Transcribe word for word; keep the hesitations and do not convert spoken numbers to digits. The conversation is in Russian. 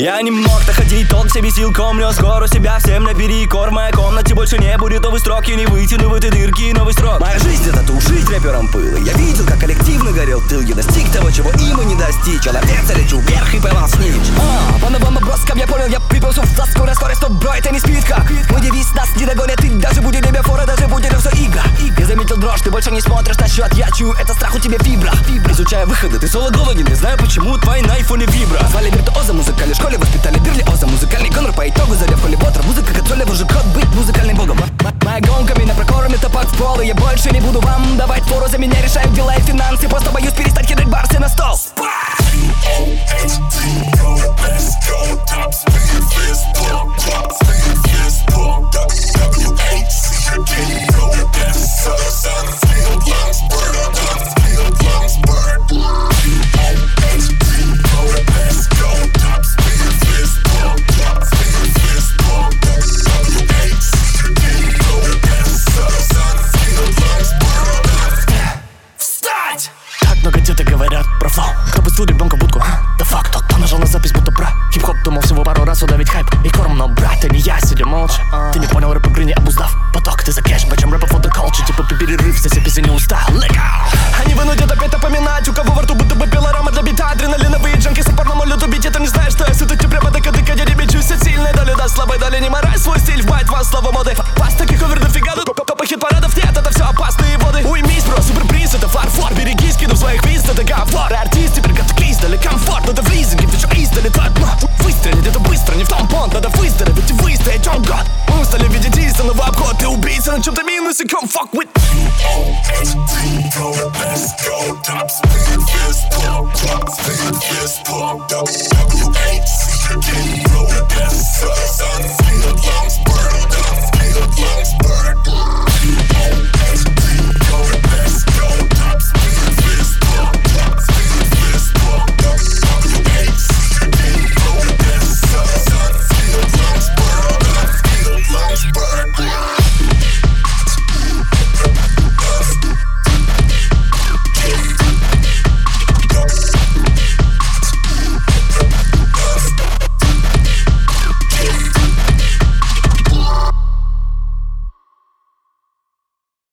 Я не мог доходить, толк себе силком лез гору себя всем наперекор. В моей комнате больше не будет новый строк. Я не вытяну в этой дырке новый строк. Моя жизнь это тушить рэпером пыло. Я видел, как коллективно горел тыл. Я достиг того, чего им и не достичь. Я ловец, я лечу вверх и поймал снич. А, по новым оброскам я понял, я припился в фласку на скорость, стоп, бро, это не спидка. Мой девиз нас не догонят, ты даже будет тебе фора, даже будет все игра. Я заметил дрожь, ты больше не смотришь на счет. Я чую, это страх у тебя фибра. Изучая выходы, ты соло голоден. Не знаю, почему твой на айфоне вибра. Звали виртуоза музыкальной школе, воспитали Бирлиоза. Музыкальный гонор по итогу заря в Холли Поттер. Музыка консоли, уже код быть музыкальным богом. Моя гонка меня прокормит, топак в пол. И я больше не буду вам давать фору. За меня решают дела и финансы. Просто боюсь перестать кидать барсы на стол. Много где-то говорят про флоу. Кто пустил ребенка в будку? Да факт, тот, кто нажал на запись, будто про хип-хоп. Думал всего пару раз удавить хайп и корм, но брат, ты не я, сидя молча. Ты не понял рэп игры, не обуздав поток. Ты за кэш, почем рэпа for the culture. Типа перерыв, все песни не устал. Они вынудят опять напоминать, у кого во рту будто бы пилорама для бита. Адреналиновые джанки с упорным молю тубить. Это не знаешь, что я сыта тебе прямо до кадыка. Я тебе чувствую сильной доли, да слабой доли. Не морай свой стиль, в байт вас слова моды. Вас таких овер дофига, топа хит-парадов нет. Это все опасные воды. Уймись, бро, суперприз, это фарфор. Берегись, киду своих виз, это говор. Артист, теперь готовись, дали комфорт. Надо в лизинге, ты что издали, то одно. Выстрелить, это быстро, не в том понт. Надо выздороветь и выстоять, он год. Мы устали видеть истинного обход. Ты убийца на чем-то минусе, come fuck with. Let's go, top speed, fist pump, top speed, fist pump, W H C, getting low, that's sun, field lungs, burn, field lungs,